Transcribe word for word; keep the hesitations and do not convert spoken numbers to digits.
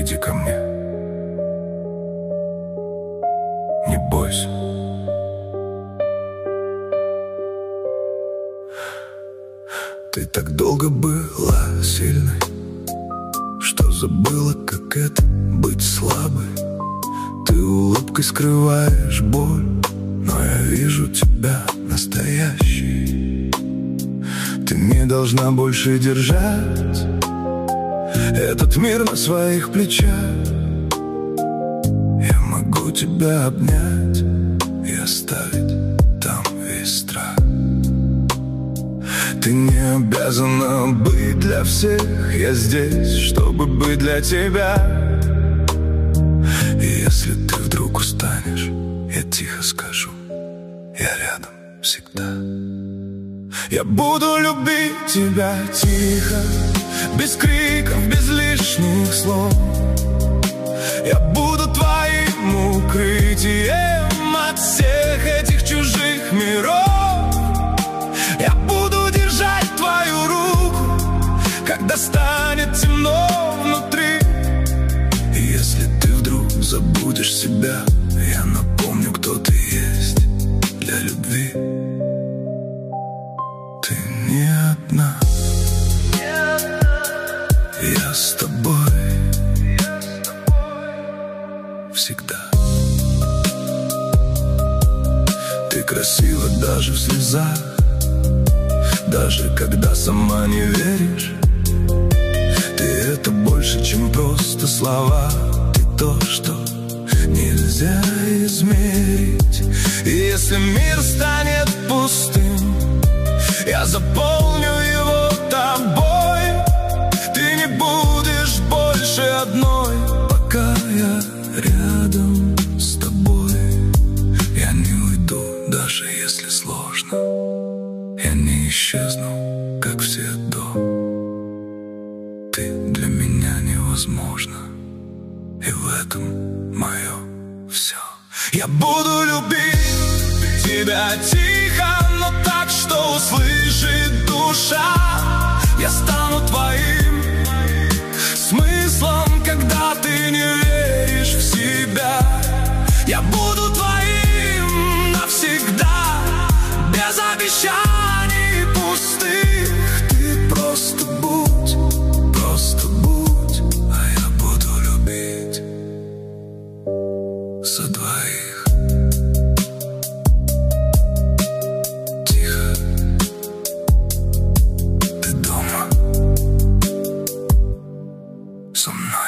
иди ко мне. Не бойся. Ты так долго была сильной, что забыла, как это быть слабой. Ты улыбкой скрываешь боль, но я вижу тебя настоящей. Ты не должна больше держать этот мир на своих плечах. Я могу тебя обнять и оставить там весь страх. Ты не обязана быть для всех, я здесь, чтобы быть для тебя. И если ты вдруг устанешь, я тихо скажу: я рядом всегда. Я буду любить тебя тихо, без криков, без лишних слов. Я буду твоим укрытием от всех этих чужих миров. Я буду держать твою руку, когда станет темно внутри. И если ты вдруг забудешь себя, я напомню, кто ты есть для любви. Ты не одна, я с тобой всегда. Ты красива даже в слезах, даже когда сама не веришь. Ты это больше, чем просто слова. Ты то, что нельзя измерить. И если мир станет пустым, я заполню его тобой. Ты не будешь больше одной, пока я рядом с тобой. Я не уйду, даже если сложно. Я не исчезну, как все до. Ты для меня невозможна, и в этом мое все. Я буду любить тебя тихо, но так, что услышит душа. Я стану твоим смыслом, когда ты не веришь в себя. Я буду твоим навсегда, без обещаний пустых. Ты просто будь, просто будь, а я буду любить за двоих. Тихо, ты дома со мной.